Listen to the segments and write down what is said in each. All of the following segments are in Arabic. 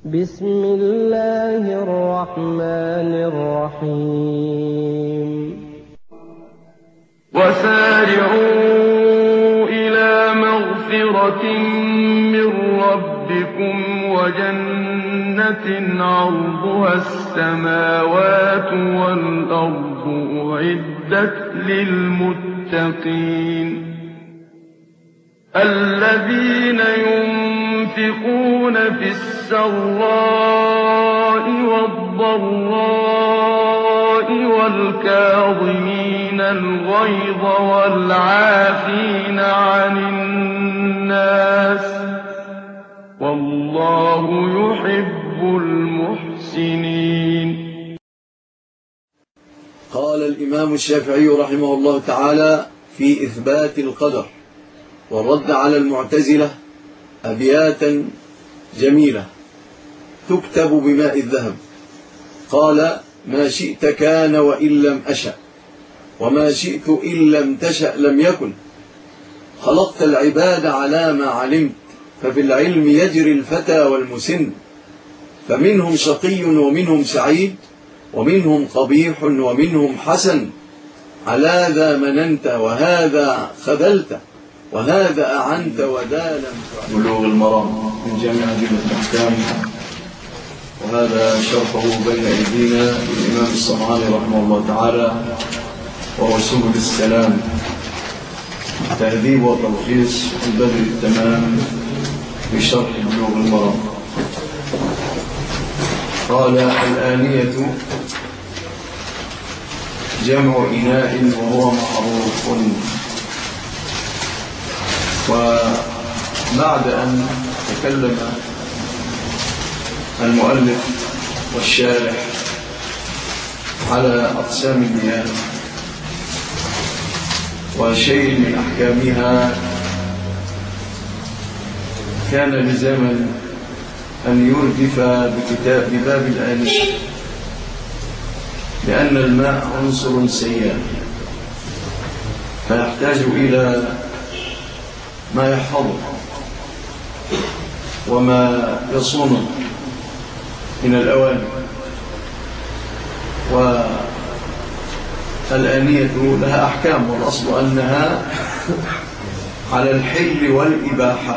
بسم الله الرحمن الرحيم وسارعوا إلى مغفرة من ربكم وجنة عرضها السماوات والأرض أعدت للمتقين الذين ينفقون في السراء والضراء والكاظمين الغيظ والعافين عن الناس والله يحب المحسنين. قال الإمام الشافعي رحمه الله تعالى في إثبات القدر والرد على المعتزلة أبياتا جميلة تكتب بماء الذهب. قال: ما شئت كان وإن لم أشأ، وما شئت إن لم تشأ لم يكن. خلقت العباد على ما علمت، ففي العلم يجري الفتى والمسن، فمنهم شقي ومنهم سعيد، ومنهم قبيح ومنهم حسن. على ذا مننت وهذا خذلت، وهذا أعنت وذا لم تعن. بلوغ المرام من جامع أدلة الأحكام، وهذا شرحه بين أيدينا الإمام الصنعاني رحمه الله تعالى، وهو سبل السلام، تهذيب وتلخيص البدر التمام في شرح بلوغ المرام. قال: الآنية جمع إناء وهو معروف. وبعد أن تكلم المؤلف والشارح على أقسام المياه وشيء من أحكامها، كان لزاما أن يردف بباب الآنية، لأن الماء عنصر سيال فيحتاج إلى ما يحفظه وما يصونه من الأواني. والآنية لها أحكام، والأصل أنها على الحل والإباحة،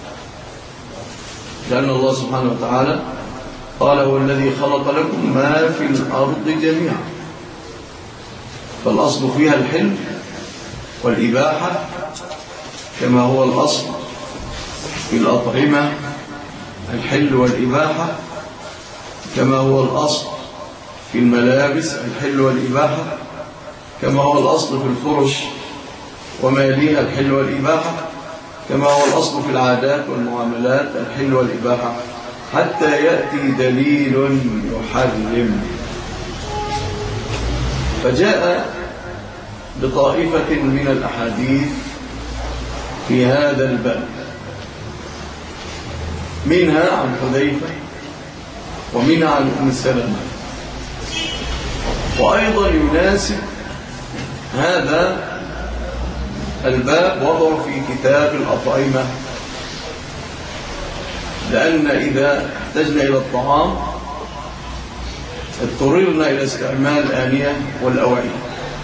لأن الله سبحانه وتعالى قال: هو الذي خلق لكم ما في الأرض جميعا. فالأصل فيها الحل والإباحة، كما هو الأصل في الأطعمة الحل والإباحة، كما هو الأصل في الملابس الحل والإباحة، كما هو الأصل في الفرش وما يليها الحل والإباحة، كما هو الأصل في العادات والمعاملات الحل والإباحة، حتى يأتي دليل يحرم. فجاء بطائفة من الأحاديث في هذا الباب، منها عن حذيفة، ومنها عن أم سلمة. وأيضا يناسب هذا الباب وضع في كتاب الأطعمة، لأن إذا احتجنا إلى الطعام اضطررنا إلى استعمال الآنية والأوعية،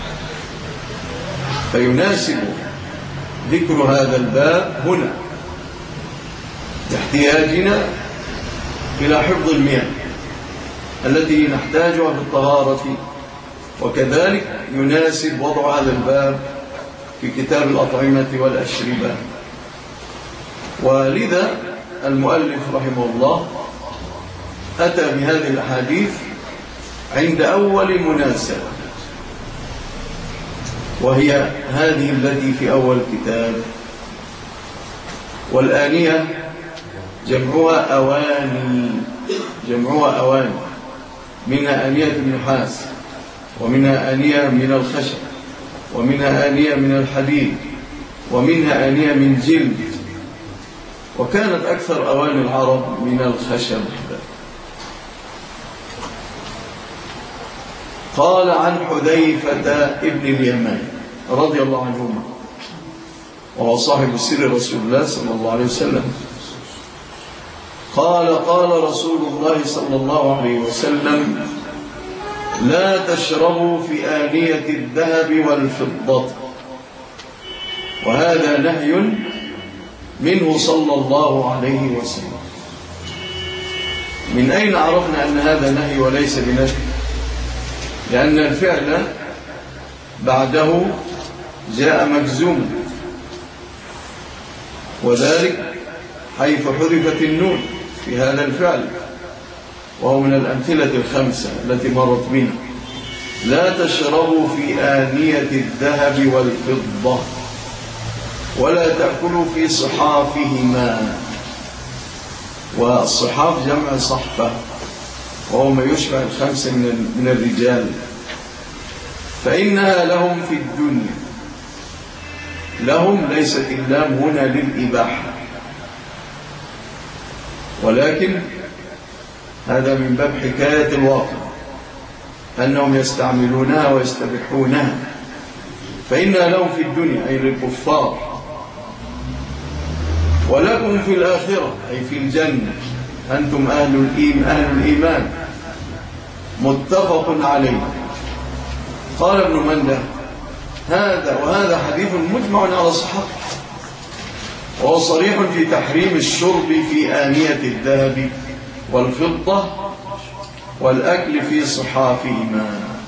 فيناسب ذكر هذا الباب هنا لاحتياجنا إلى حفظ المياه التي نحتاجها في الطهارة، وكذلك يناسب وضع هذا الباب في كتاب الأطعمة والأشربة. ولذا المؤلف رحمه الله أتى بهذه الأحاديث عند أول مناسبة، وهي هذه التي في أول كتاب. والآنية جمعها أواني، منها آنية النحاس، ومنها آنية من الخشب، ومنها آنية من الحديد، ومنها آنية من جلد، وكانت أكثر أواني العرب من الخشب. قال: عن حذيفة ابن اليمان رضي الله عنهما، وهو صاحب سر رسول الله صلى الله عليه وسلم، قال رسول الله صلى الله عليه وسلم: لا تشربوا في آنية الذهب والفضة. وهذا نهي منه صلى الله عليه وسلم. من أين عرفنا أن هذا نهي وليس بنهي؟ لأن الفعل بعده جاء مجزوما، وذلك حيث حذفت النون في هذا الفعل، وهو من الأمثلة الخمسة التي مرت بنا. لا تشربوا في آنية الذهب والفضة ولا تأكلوا في صحافهما. والصحاف جمع صحفة، وهو ما يشبه الخمسة من الرجال، فإنها لهم في الدنيا. لهم ليست اللام هنا للإباحة، ولكن هذا من باب حكاية الواقع، أنهم يستعملونها ويستبحونها، فإنها لهم في الدنيا أي للكفار، ولكم في الآخرة أي في الجنة، أنتم أهل الإيمان. متفق عليه. قال ابن منده: وهذا حديث مجمع على صحته، وهو صريح في تحريم الشرب في آنية الذهب والفضة والأكل في صحافهما.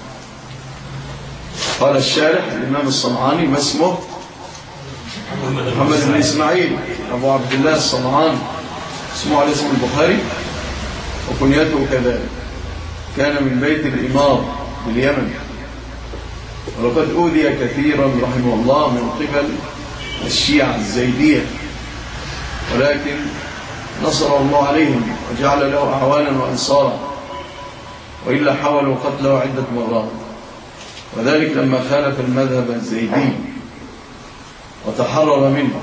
قال الشارح الإمام الصنعاني: ما اسمه؟ محمد بن إسماعيل أبو عبد الله الصنعاني، اسمه على اسم البخاري وكنيته كذلك. كان من بيت الإمار باليمن، ولقد أوذي كثيرا رحمه الله من قبل الشيعة الزيدية، ولكن نصر الله عليهم وجعل له أعوانا وأنصارا، وإلا حاولوا قتله عدة مرات، وذلك لما خالف المذهب الزيدي وتحرر منه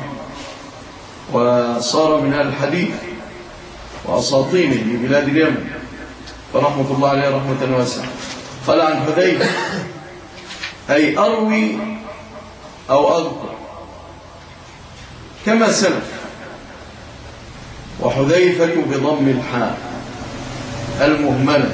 وصار من أهل الحديث وأساطينه لبلاد اليمن، فرحمة الله عليه رحمة واسعة. قال عن حذيفة: أي أروي أو أذكر كما سلف. وحذيفة بضم الحاء المهملة،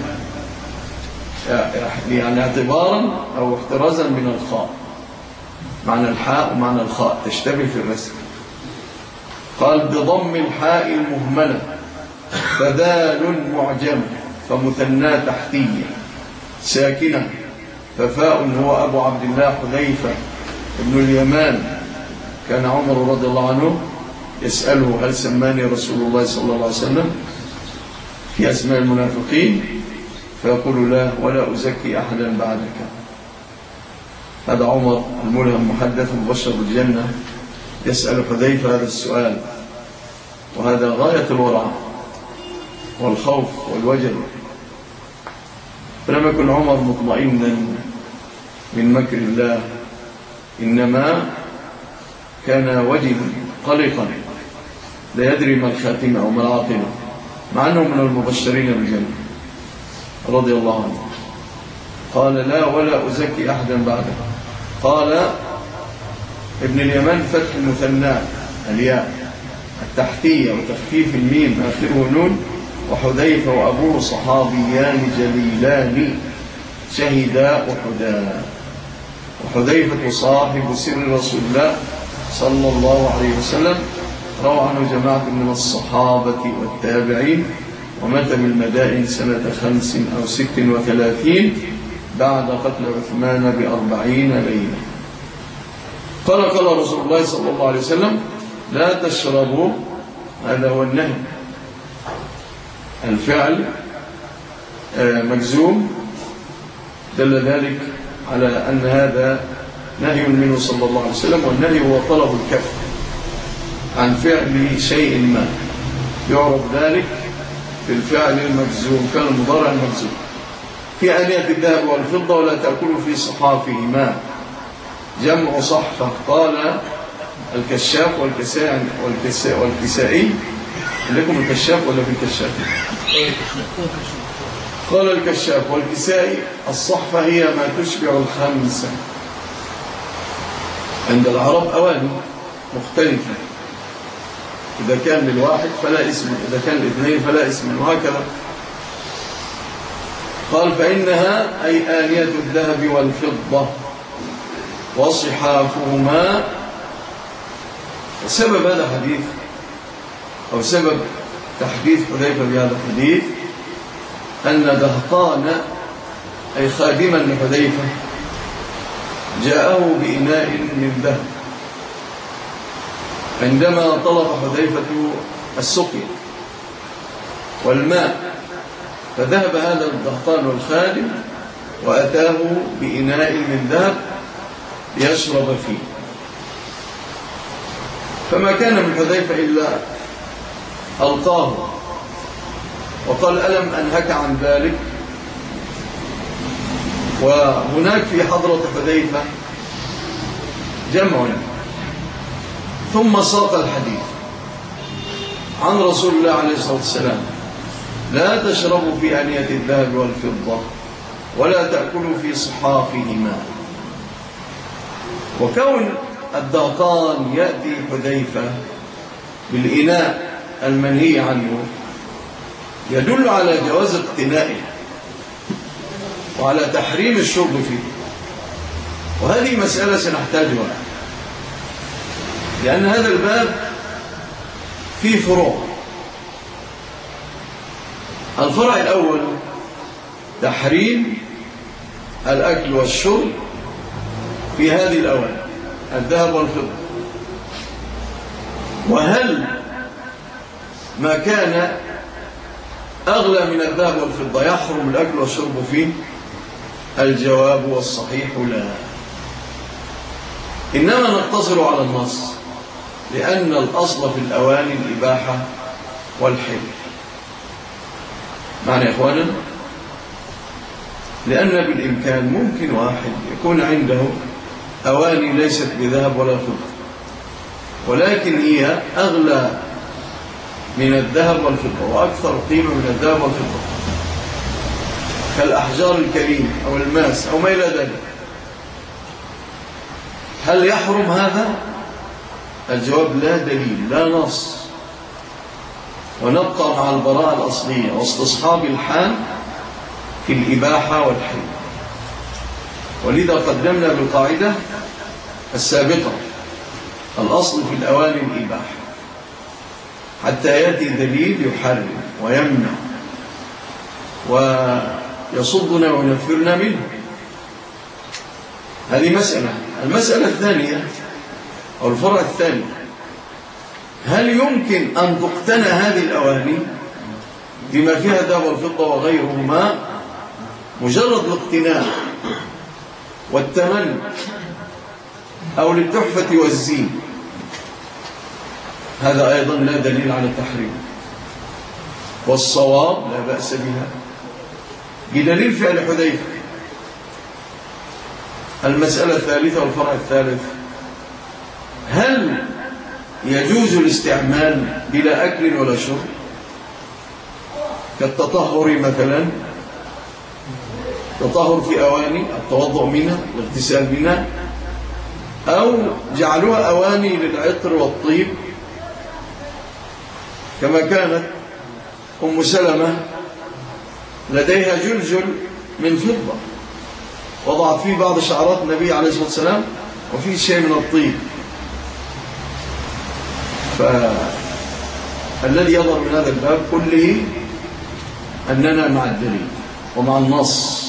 يعني اعتبارا أو احترازا من الخاء، معنى الحاء ومعنى الخاء تشتبه في الرسم. قال: بضم الحاء المهملة، فدال معجمة، فمثنى تحتية ساكنة، ففاء هو أبو عبد الله حذيفة ابن اليمان. كان عمر رضي الله عنه يسأله: هل سماني رسول الله صلى الله عليه وسلم في أسماء المنافقين؟ فيقول: لا، ولا أزكي أحدا بعدك. هذا عمر الملهم محدث مبشر بالجنة يسأل حذيفة هذا السؤال، وهذا غاية الورع والخوف والوجل. فلم يكن عمر مطمئنا من مكر الله، إنما كان وجلا قلقا لا يدري ما الخاتمة أو ما العاقبة، مع أنه من المبشرين بالجنة رضي الله عنه. قال: لا، ولا أزكي أحدا بعده. قال ابن اليمان: فتح المثنى الياء التحتية وتخفيف الميم آخره نون. وحذيفة وأبوه صحابيان جليلان شهدا أحدا. وحذيفة صاحب سر رسول الله صلى الله عليه وسلم، روى عنه جماعة من الصحابة والتابعين، ومات بالمدائن سنة 5 أو 36 بعد قتل عثمان ب40 ليلة. قال رسول الله صلى الله عليه وسلم: لا تشربوا. هذا هو النهي. الفعل مجزوم، دل ذلك على أن هذا نهي منه صلى الله عليه وسلم. والنهي هو طلب الكف عن فعل شيء ما، يعرف ذلك في الفعل المجزوم، فعل المضارع المجزوم. في آنية الذهب والفضة ولا تأكلوا في صحافهما، جمع صحفة. قال الكشاف والكسائي. لكم الكشاف ولا في الكشاف؟ قال الكشاف والكسائي: الصحفة هي ما تشبع الخمسة. عند العرب أواني مختلفة، إذا كان للواحد فلا اسم، إذا كان الاثنين فلا اسم، وهكذا. قال فإنها أي آنية الذهب والفضة وصحافهما. سبب هذا الحديث أو سبب تحديث حذيفة بهذا الحديث أن دهقان أي خادما لحذيفة جاءه بإناء من ذهب عندما طلب حذيفة السقي والماء، فذهب هذا الدهقان والخادم وأتاه بإناء من ذهب ليشرب فيه، فما كان من حذيفة إلا ألقاه وقال ألم أنهك عن ذلك؟ وهناك في حضرة حذيفة جمع، ثم ساق الحديث عن رسول الله عليه الصلاة والسلام: لا تشربوا في آنية الذهب والفضة ولا تأكلوا في صحافهما. وكون الدهقان يأتي حذيفة بالإناء المنهي عنه يدل على جواز اقتنائه وعلى تحريم الشرب فيه، وهذه مسألة سنحتاجها، لأن هذا الباب فيه فروع. الفرع الأول تحريم الأكل والشرب في هذه الأواني الذهب والفضة، وهل ما كان أغلى من الذهب والفضة يحرم الأكل والشرب فيه؟ الجواب والصحيح لا، إنما نقتصر على النص، لأن الأصل في الأواني الإباحة والحل. معنى يا إخوانا، لأن بالإمكان ممكن واحد يكون عنده أواني ليست بذهب ولا فضة، ولكن هي أغلى من الذهب والفضة وأكثر قيمة من الذهب والفضة، كالأحجار الكريمة أو الماس أو ما إلى ذلك. هل يحرم هذا؟ الجواب لا دليل، لا نص، ونبقى مع البراءة الأصلية واستصحاب الحال في الإباحة والحل. ولذا قدمنا بالقاعدة السابقة: الأصل في الأواني الإباحة حتى يأتي دليل يحرم ويمنع ويصدنا وينفرنا منه. هذه مسألة. المسألة الثانية أو الفرع الثاني: هل يمكن أن تقتنى هذه الأواني بما فيها الذهب والفضة وغيرهما مجرد الاقتناء والتمن أو للتحفة والزين؟ هذا أيضا لا دليل على التحريم، والصواب لا بأس بها بدليل فعل حذيفة. المسألة الثالثة والفرع الثالث: هل يجوز الاستعمال بلا أكل ولا شرب، كالتطهر مثلا، تطهر في أواني التوضؤ منها والاغتسال منها، أو جعلوها أواني للعطر والطيب، كما كانت أم سلمة لديها جلجل من فضة وضعت فيه بعض شعرات النبي عليه الصلاة والسلام وفيه شيء من الطيب. فالذي يظهر من هذا الباب كله أننا مع الدليل ومع النص.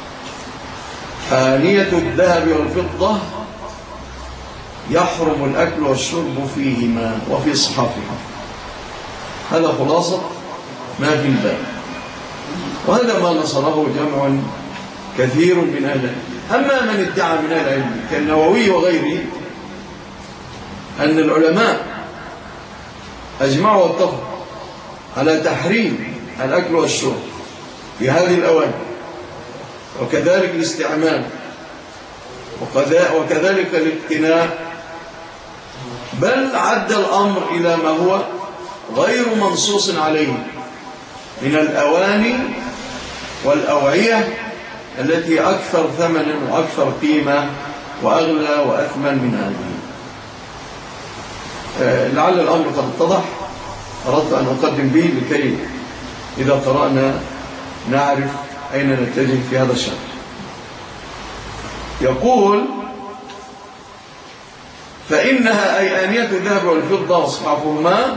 آنية الذهب والفضة يحرم الأكل والشرب فيهما وفي صحافها. هذا خلاصة ما في الباب، وهذا ما نصره جمع كثير من أهل العلم. أما من ادعى من أهل العلم كالنووي وغيره أن العلماء أجمعوا واتفقوا على تحريم الأكل والشرب في هذه الأواني، وكذلك الاستعمال، وكذلك الاقتناء، بل عد الأمر إلى ما هو غير منصوص عليه من الأواني والأوعية التي أكثر ثمنا وأكثر قيمة وأغلى وأثمن من هذه. لعل الأمر قد اتضح. أردت أن أقدم به لكي إذا قرأنا نعرف أين نتجه في هذا الشرح. يقول: فإنها أي آنية الذهب والفضة وأصحابهما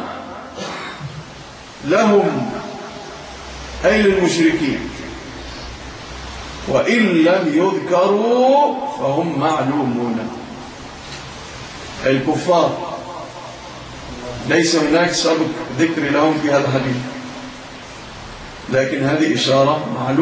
لهم أي للمشركين، وإن لم يذكروا فهم معلومون. الكفار ليس هناك سابق ذكر لهم في هذا الحديث، لكن هذه إشارة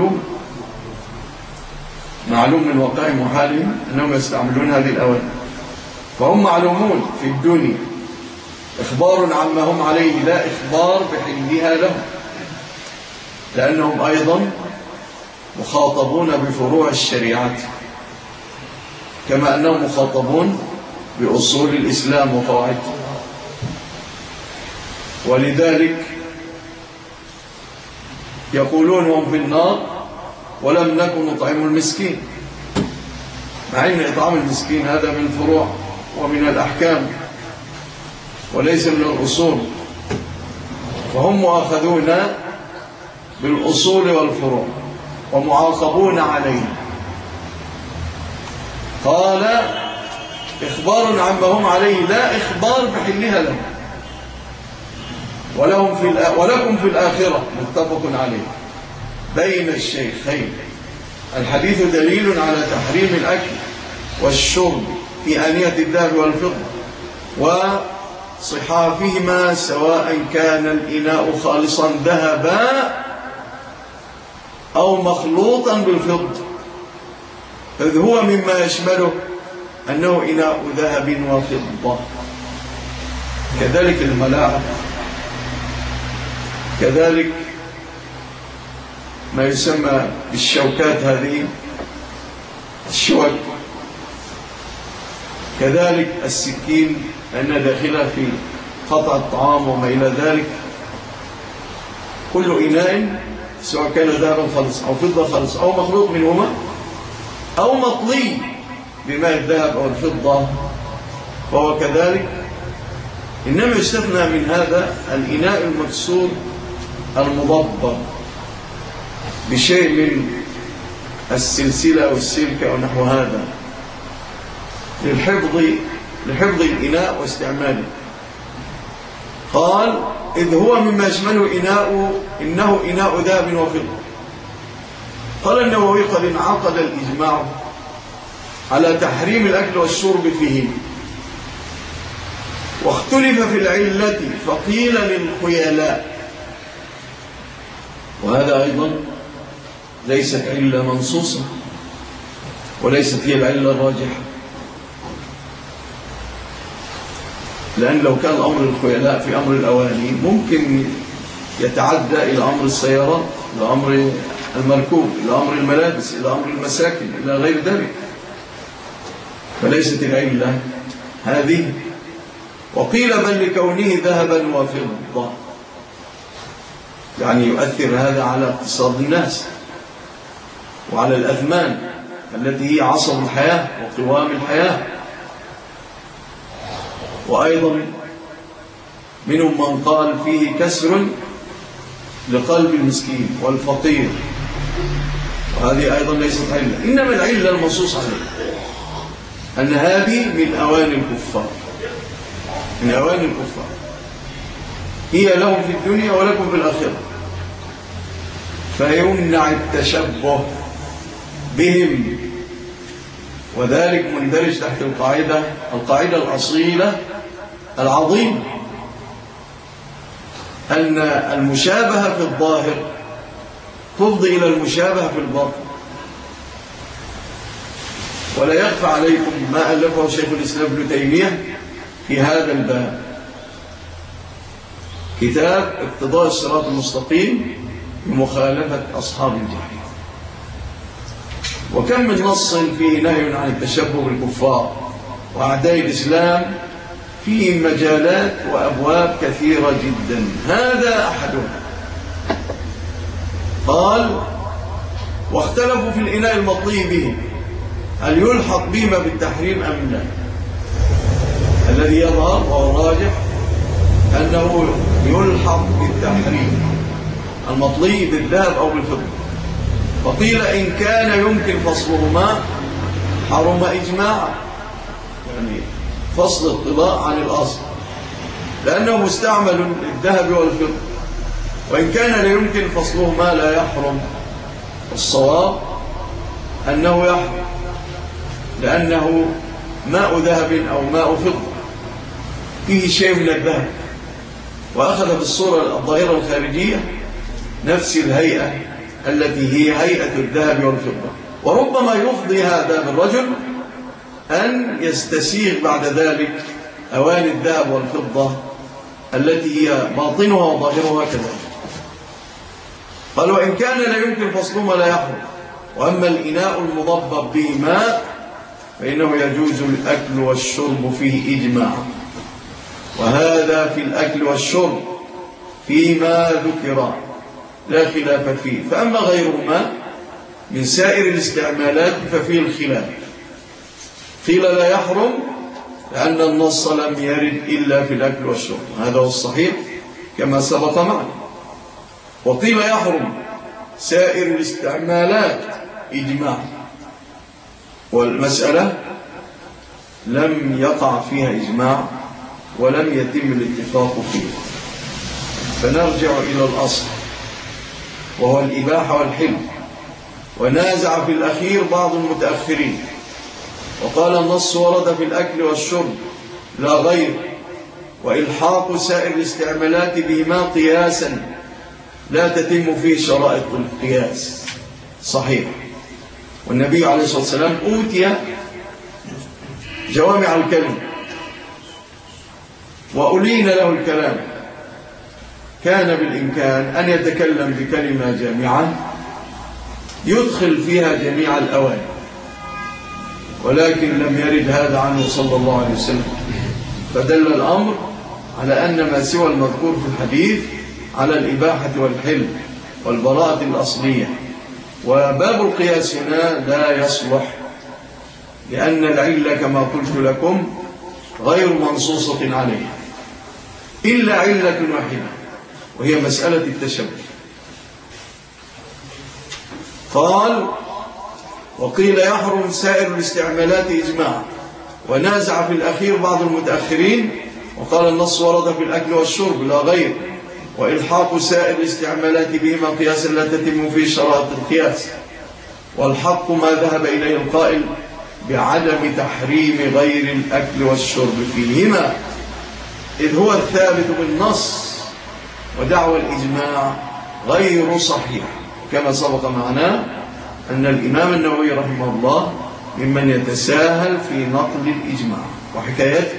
معلوم من واقعهم وحالهم أنهم يستعملون هذه الأواني، فهم معلومون في الدنيا. إخبار عما هم عليه لا إخبار بحلها لهم، لأنهم أيضا مخاطبون بفروع الشريعة كما أنهم مخاطبون بأصول الإسلام وقواعده. ولذلك يقولون هم في النار ولم نكن نطعم المسكين، مع أن إطعام المسكين هذا من الفروع ومن الأحكام وليس من الأصول، فهم مؤاخذون بالأصول والفروع ومعاقبون عليه. قال: إخبار عما هم عليه لا إخبار بحلها لهم، ولكم في الآخرة متفق عليه بين الشيخين. الحديث دليل على تحريم الأكل والشرب في آنية الذهب والفضة وصحافهما، سواء كان الإناء خالصا ذهبا أو مخلوطا بالفضة، إذ هو مما يشمله أنه إناء ذهب وفضة. كذلك الملاعب، كذلك ما يسمى بالشوكات، هذه الشوك، كذلك السكين لأنها داخلة في قطع الطعام وما إلى ذلك. كل إناء سواء كان ذهبا خالص أو فضة خالص أو مخلوط منهما أو مطلي بماء الذهب أو الفضة فهو كذلك، إنما يستثنى من هذا الإناء المكسور المضبط بشيء من السلسلة أو السلكة أو نحو هذا لحفظ الإناء واستعماله. قال: إذ هو مما يشمله إنه إناء ذهب وفضة. قال النووي: قد انعقد الإجماع على تحريم الأكل والشرب فيه، واختلف في العلة فقيل للخيلاء، وهذا أيضا ليست علة منصوصة وليست هي العلة الراجحة، لأن لو كان أمر الخيلاء في أمر الأواني ممكن يتعدى إلى أمر السيارات، إلى أمر المركوب، إلى أمر الملابس، إلى أمر المساكن، إلى غير ذلك، فليست العلة هذه. وقيل بل لكونه ذهبا وفضة، يعني يؤثر هذا على اقتصاد الناس وعلى الأثمان التي هي عصب الحياة وقوام الحياة. وأيضا منهم من قال فيه كسر لقلب المسكين والفقير، وهذه أيضا ليست علة، إنما العلة المنصوص عليه أن هذه من أواني الكفار، من أواني الكفار، هي لهم في الدنيا ولكم في الآخرة، فيمنع التشبه بهم. وذلك مندرج تحت القاعدة الأصيلة العظيمة أن المشابهة في الظاهر تفضي إلى المشابهة في الباطن. ولا يخفى عليكم ما ألفه شيخ الإسلام ابن تيمية في هذا الباب، كتاب اقتضاء الصراط المستقيم بمخالفة أصحاب الجحيم. وكم من نص فيه نهي عن التشبه بالكفار وأعداء الإسلام، فيه مجالات وأبواب كثيرة جدا، هذا أحدها. قال: واختلفوا في الإناء المطلي به هل يلحق بهما بالتحريم أم لا. الذي يظهر وهو راجح أنه يلحق بالتحريم المطلي بالذهب أو بالفضة. وقيل إن كان يمكن فصلهما حرم إجماعا، يعني فصل الطلاء عن الأصل لأنه مستعمل للذهب والفضة. وإن كان لا يمكن فصلهما لا يحرم. الصواب أنه يحرم لأنه ماء ذهب أو ماء فضة فيه شيء من الذهب، وأخذ بالصورة الظاهرة الخارجية نفس الهيئة التي هي هيئة الذهب والفضة. وربما يفضي هذا بالرجل أن يستسيغ بعد ذلك أواني الذهب والفضة التي هي باطنها وظاهرها كذلك. قال وإن كان لا يمكن فصلهما لا يحرم. وأما الإناء المضبب به ماء فإنه يجوز الأكل والشرب فيه إجماعا، وهذا في الأكل والشرب فيما ذكر لا خلاف فيه. فأما غيرهما من سائر الاستعمالات ففيه الخلاف. قيل لا يحرم لأن النص لم يرد إلا في الأكل والشرب، هذا هو الصحيح كما سبق معنا. وقيل يحرم سائر الاستعمالات إجماع، والمسألة لم يقع فيها إجماع ولم يتم الاتفاق فيه. فنرجع إلى الأصل وهو الإباحة والحل. ونازع في الأخير بعض المتأخرين وقال النص ورد في الأكل والشرب لا غير، وإلحاق سائر الاستعمالات بهما قياسا لا تتم فيه شرائط القياس. صحيح. والنبي عليه الصلاة والسلام أوتي جوامع الكلم وألين له الكلام، كان بالإمكان أن يتكلم بكلمة جامعة يدخل فيها جميع الأواني، ولكن لم يرد هذا عنه صلى الله عليه وسلم. فدل الأمر على أن ما سوى المذكور في الحديث على الإباحة والحل والبراءة الأصلية. وباب القياس هنا لا يصلح لأن العلة كما قلت لكم غير منصوصة عليه إلا علة واحدة وهي مسألة التشبه. قال وقيل يحرم سائر الاستعمالات إجماع، ونازع في الأخير بعض المتأخرين وقال النص ورد في الأكل والشرب لا غير، وإلحاق سائر الاستعمالات بهما قياسا لا تتم فيه شرائط القياس. والحق ما ذهب إليه القائل بعدم تحريم غير الأكل والشرب فيهما إذ هو الثابت بالنص، ودعوى الإجماع غير صحيح. كما سبق معنا أن الإمام النووي رحمه الله ممن يتساهل في نقل الإجماع وحكايته،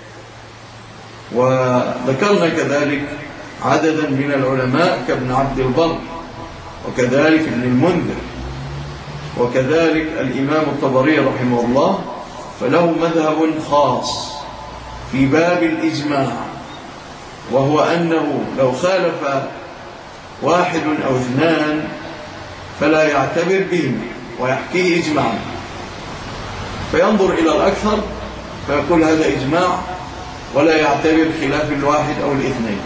وذكرنا كذلك عددا من العلماء كابن عبد البر وكذلك ابن المنذر وكذلك الإمام الطبري رحمه الله، فله مذهب خاص في باب الإجماع، وهو أنه لو خالف واحد أو اثنان فلا يعتبر بهم ويحكيه إجماعا، فينظر إلى الأكثر فيقول هذا إجماع ولا يعتبر خلاف الواحد أو الاثنين.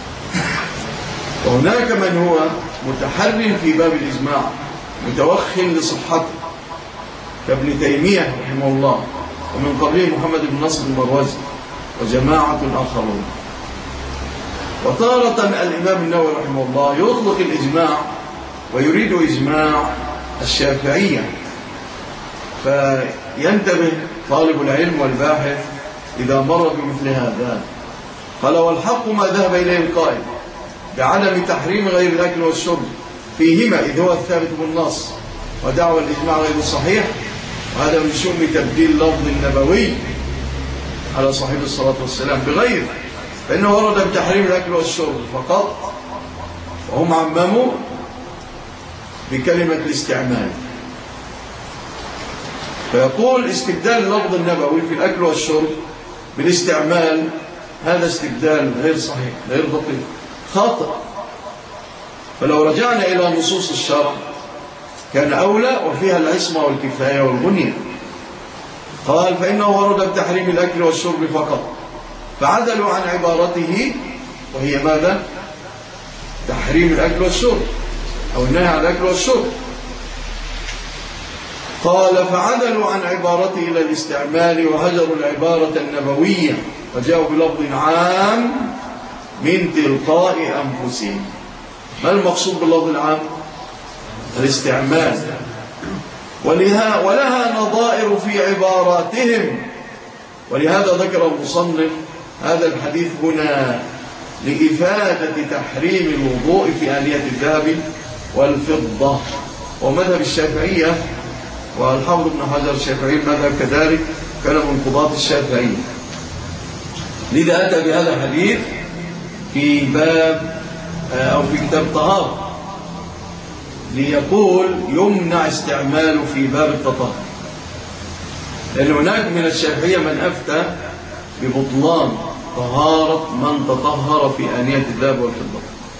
وهناك من هو متحرم في باب الإجماع متوخٍ لصحته كابن تيمية رحمه الله، ومن قبله محمد بن نصر المروزي وجماعة آخرون. وتارة الإمام النووي رحمه الله يطلق الإجماع ويريد إجماع الشافعية، فينتبه طالب العلم والباحث إذا مر بمثل هذا. قال والحق ما ذهب إليه القائل بعدم تحريم غير الأكل والشرب فيهما إذ هو الثابت بالنص، ودعوى الإجماع غير صحيح، وهذا من شؤم تبديل لفظ النبوي على صاحب الصلاة والسلام بغير، فإنه ورد بتحريم الأكل والشرب فقط، وهم عمموا بكلمة الاستعمال. فيقول استبدال اللفظ النبوي في الأكل والشرب بالاستعمال هذا استبدال غير صحيح غير دقيق خاطئ. فلو رجعنا إلى نصوص الشرع كان أولى وفيها العصمة والكفاية والغنية. قال فإنه ورد بتحريم الأكل والشرب فقط، فعدلوا عن عبارته، وهي ماذا؟ تحريم الأكل والشرب أو النهي عن الأكل والشرب. قال فعدلوا عن عبارته إلى الاستعمال وهجروا العبارة النبوية وجاءوا بلفظ عام من تلقاء أنفسهم. ما المقصود باللفظ العام؟ الاستعمال. ولها نظائر في عباراتهم، ولهذا ذكر المصنف هذا الحديث هنا لإفادة تحريم الوضوء في آنية الذهب والفضة. ومذهب الشافعية والحافظ ابن حجر الشافعي المذهب كذلك كان من قضاة الشافعية، لذا أتى بهذا الحديث في باب أو في كتاب طهارة ليقول يمنع استعماله في باب التطهر، لأن هناك من الشافعية من أفتى ببطلان طهارة من تطهر في آنية الذهب والفضة،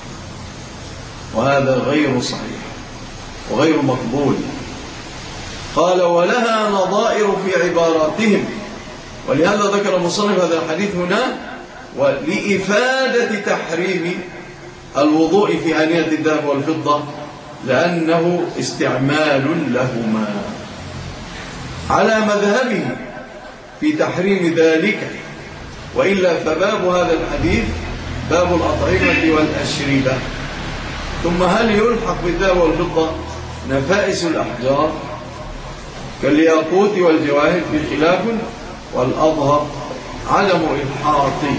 وهذا غير صحيح وغير مقبول. قال ولها نظائر في عباراتهم، ولهذا ذكر المصنف هذا الحديث هنا لإفادة تحريم الوضوء في آنية الذهب والفضة، لأنه استعمال لهما على مذهبه في تحريم ذلك. وإلا فباب هذا الحديث باب الأطعمة والأشربة. ثم هل يلحق بالذهب والفضة نفائس الأحجار كالياقوت والجواهر بخلاف، والأظهر عدم إلحاقه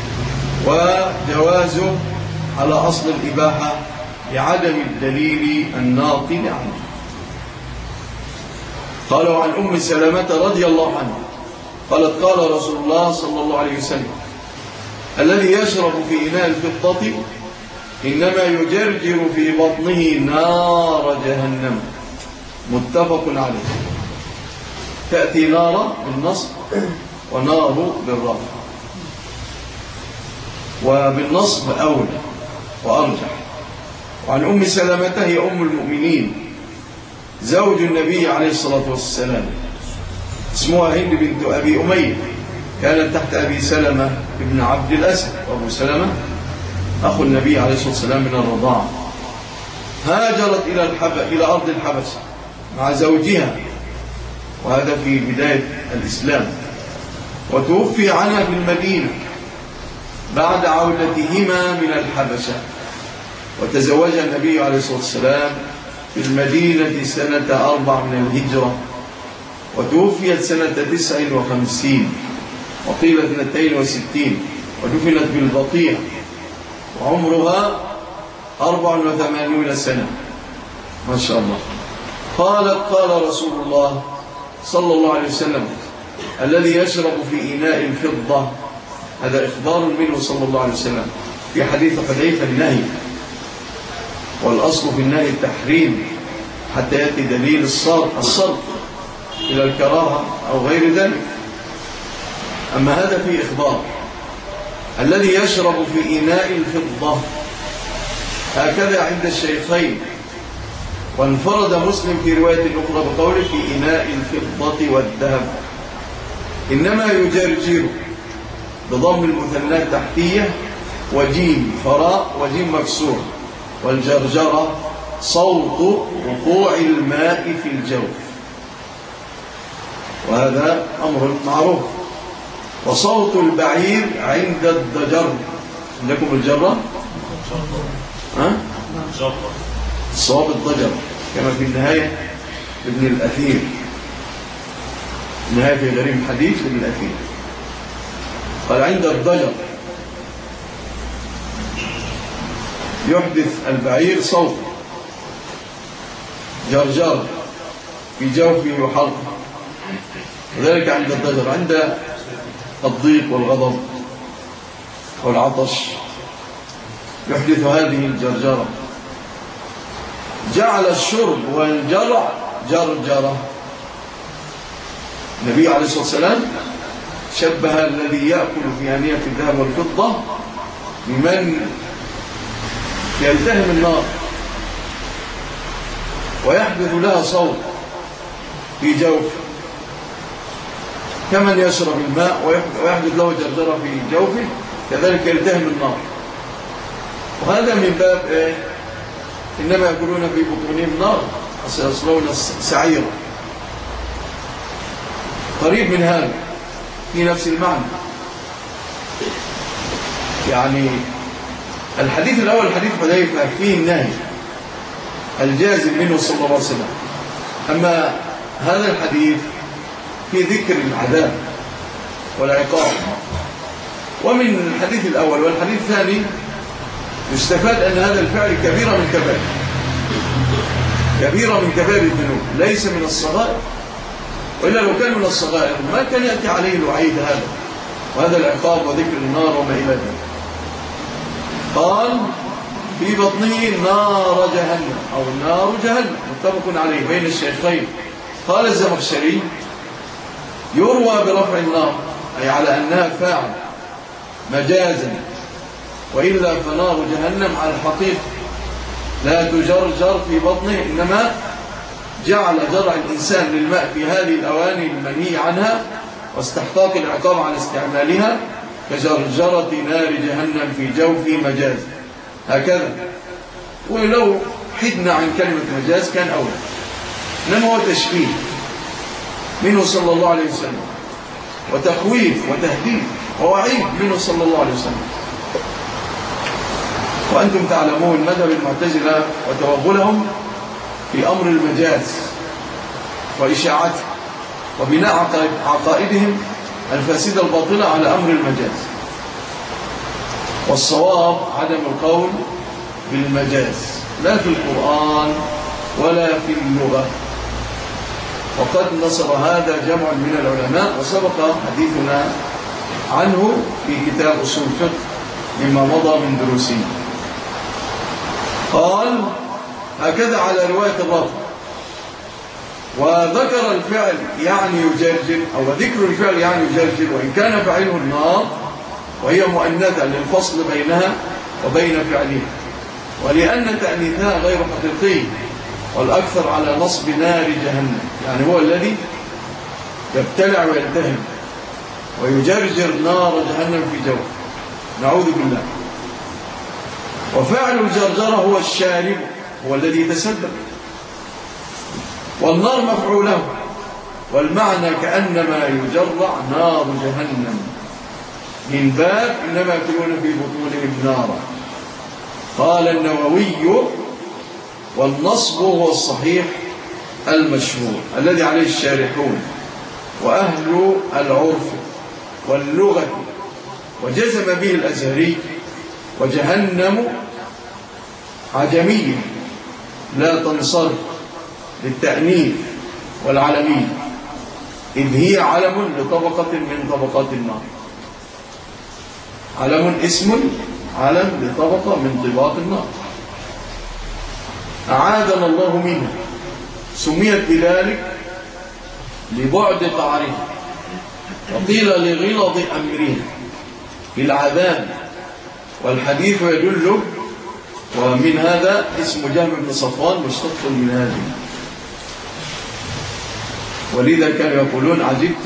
وجوازه على أصل الإباحة لعدم الدليل الناقل عنه. قالوا عن أم سلمة رضي الله عنها قالت قال رسول الله صلى الله عليه وسلم الذي يشرب في إناء الفضة إنما يجرجر في بطنه نار جهنم. متفق عليه. تأتي نار بالنصب ونار بالرفع، وبالنصب أولى وأرجح. وعن أم سلمة هي أم المؤمنين زوج النبي عليه الصلاة والسلام، اسمها هند بنت أبي أمية، كانت تحت أبي سلمة ابن عبد الأسد، وأبو سلمة أخو النبي عليه الصلاة والسلام من الرضاعة. هاجرت إلى أرض الحبشة مع زوجها، وهذا في بداية الإسلام، وتوفي عنها في المدينة بعد عودتهما من الحبشة، وتزوجها النبي عليه الصلاة والسلام في المدينة سنة 4 من الهجرة، وتوفيت سنة 59 وقيل 62، ودفنت بالبقيع وعمرها 84 سنة، ما شاء الله. قالت قال رسول الله صلى الله عليه وسلم الذي يشرب في إناء الفضة، هذا إخبار منه صلى الله عليه وسلم. في حديث حذيفة النهي، والأصل في النهي التحريم حتى يأتي دليل الصرف إلى الكراهة أو غير ذلك. أما هذا في إخبار الذي يشرب في إناء الفضة، هكذا عند الشيخين، وانفرد مسلم في رواية أخرى بقوله في إناء الفضة والذهب، إنما يجرجر بضم المثنات تحتية وجيم فراء وجيم مكسور، والجرجرة صوت وقوع الماء في الجوف، وهذا أمر معروف. وصوت البعير عند الضجر، عندكم الجرة؟ صواب الضجر كما في النهاية ابن الأثير، النهاية في غريب الحديث ابن الأثير قال عند الضجر يحدث البعير صوت جرجر في جوفه وحلقه، وذلك عند الضجر، عند الضيق والغضب والعطش يحدث هذه الجرجرة. جعل الشرب والجرع جرجرة. النبي عليه الصلاة والسلام شبه الذي يأكل في آنية الذهب والفضة بمن يلتهم النار ويحدث لها صوت في جوف، كمن يشرب الماء ويحدث له جرجرة في جوفه كذلك يلتهم النار. وهذا من باب إيه؟ إنما يأكلون في بطونهم نار وسيصلون سعيرا. قريب من هذا في نفس المعنى. يعني الحديث الأول حديث حذيفة فيه النهي الجازم منه صلى الله عليه وسلم. أما هذا الحديث في ذكر العذاب والعقاب. ومن الحديث الأول والحديث الثاني يستفاد أن هذا الفعل كبيرة من كبائر الذنوب، ليس من الصغائر، وإلا لو كان من الصغائر ما كان يأتي عليه الوعيد هذا وهذا العقاب وذكر النار وما إلى ذلك. قال في بطنه نار جهنم أو نار جهنم، متفق عليه بين الشيخين. قال الزمخشري يروى برفع النار أي على أنها فاعل مجازا، وإلا فنار جهنم على الحقيقة لا تجرجر في بطنه، إنما جعل جرع الإنسان للماء في هذه الأواني المنهي عنها واستحقاق العقاب عن استعمالها كجرجرة نار جهنم في جوفه مجاز هكذا. ولو حدنا عن كلمة مجاز كان أولى، إنما هو تشبيه منه صلى الله عليه وسلم وتخويف وتهديد ووعيد منه صلى الله عليه وسلم. وأنتم تعلمون مذهب المعتزلة وتوغلهم في أمر المجاز وإشاعته وبناء عقائدهم الفاسدة الباطلة على أمر المجاز. والصواب عدم القول بالمجاز لا في القرآن ولا في اللغة. وقد نصر هذا جمع من العلماء وسبق حديثنا عنه في كتاب أصول الفقه مما مضى من دروسنا. قال هكذا على رواية الرافع. وذكر الفعل يعني يجرجر أو ذكر الفعل يعني يجرجر وإن كان فعله النار وهي مؤنثة للفصل بينها وبين فعلها، ولأن تأنيثها غير حقيقي والأكثر على نصب نار جهنم، يعني هو الذي يبتلع ويلتهم ويجرجر نار جهنم في جوف، نعوذ بالله. وفعل الجرجرة هو الشارب، هو الذي تسبب، والنار مفعوله، والمعنى كأنما يجرع نار جهنم من باب إنما يأكلون في بطونهم نارا. قال النووي والنصب هو الصحيح المشهور الذي عليه الشارحون وأهل العرف واللغة، وجزم به الأزهري. وجهنم عجمية لا تنصرف للتأنيث والعلمية، إذ هي علم لطبقة من طبقات النار. علم اسم علم لطبقة من طبقات النار أعاذنا الله منها. سميت بذلك لبعد قعرها، وقيل لغلظ أمرها بالعذاب. والحديث يدل ومن هذا اسم جهم بن صفوان مشتق من هذه، ولذا كانوا يقولون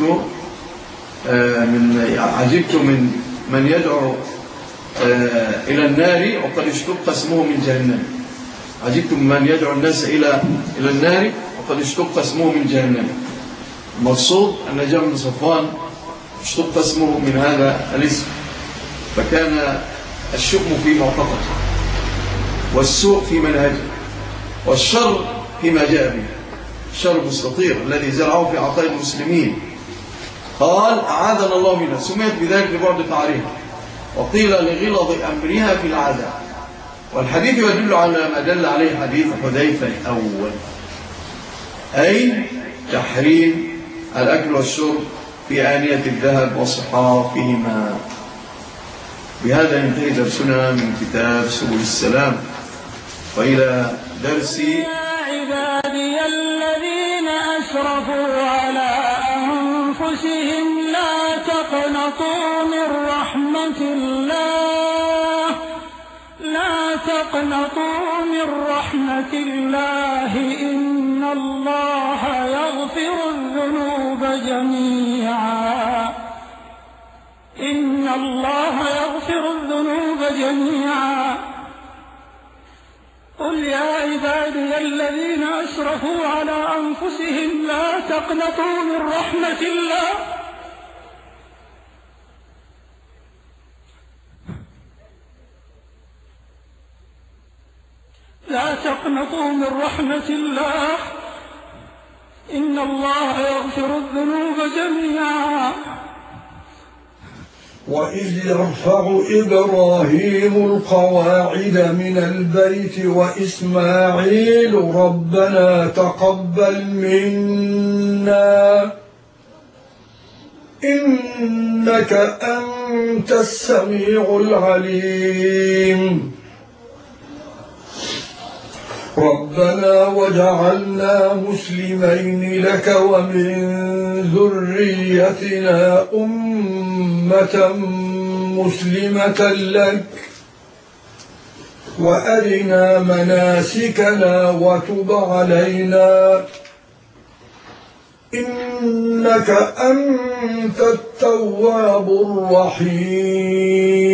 عجبت من يدعو إلى النار وقد اشتق اسمه من جهنم. عجبت من يدعو الناس إلى النار وقد اشتق اسمه من جهنم. المقصود أن جهم بن صفوان اشتق اسمه من هذا الاسم، فكان الشؤم في معتقده والسوء في منهجه والشر فيما جاء به، الشر المستطير الذي زرعه في عقائد المسلمين. قال أعاذنا الله منها. سميت بذلك لبعد قعرها، وقيل لغلظ أمرها في العذاب. والحديث يدل على ما دل عليه حديث حذيفة الأول، أي تحريم الأكل والشرب في آنية الذهب وصحافهما. بهذا ينتهي درسنا من كتاب سبل السلام، وإلى درس يا عبادي الذين أسرفوا على أنفسهم لا تقنطوا من رحمة الله، لا تقنطوا من رحمة الله، إن الله يغفر الذنوب جميعا الله يغفر الذنوب جميعا. قل يا عبادي الذين أسرفوا على أنفسهم لا تقنطوا من رحمة الله إن الله يغفر الذنوب جميعا. وإذ يرفع إبراهيم القواعد من البيت وإسماعيل ربنا تقبل منا إنك أنت السميع العليم. ربنا وجعلنا مسلمين لك ومن ذريتنا أمة مسلمة لك وأرنا مناسكنا وتب علينا إنك أنت التواب الرحيم.